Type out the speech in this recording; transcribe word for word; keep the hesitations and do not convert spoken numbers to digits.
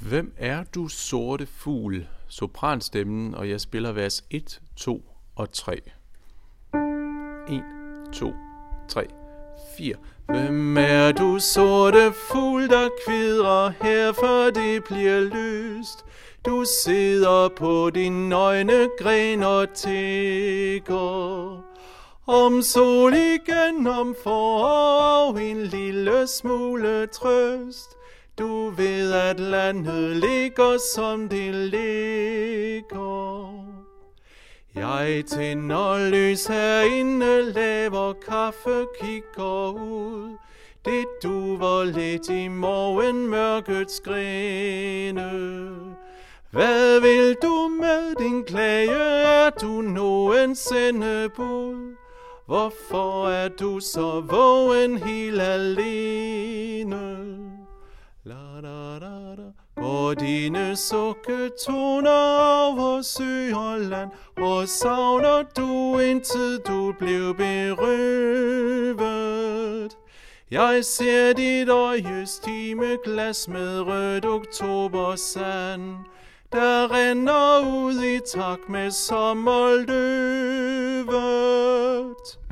Hvem er du, sorte fugl? Sopranstemmen, og jeg spiller vers et, to og tre. en, to, tre, fire. Hvem er du, sorte fugl, der kvidrer her, for det bliver lyst? Du sidder på din nøgne gren og tigger om sol igen, om forår, en lille smule trøst. Du ved, at landet ligger, som det ligger. Jeg tænder lys herinde, laver kaffe, kigger ud. Det duver lidt i morgenmørkets grene. Hvad vil du med din klage? Er du nogensinde bud? Hvorfor er du så vågen helt alene? La da da da. Går dine sukketoner over sø og land, og savner du en tid, du blev berøvet? Jeg ser dit øjes timeglas med rødt oktobersand, der renner ud i takt med sommerløvet.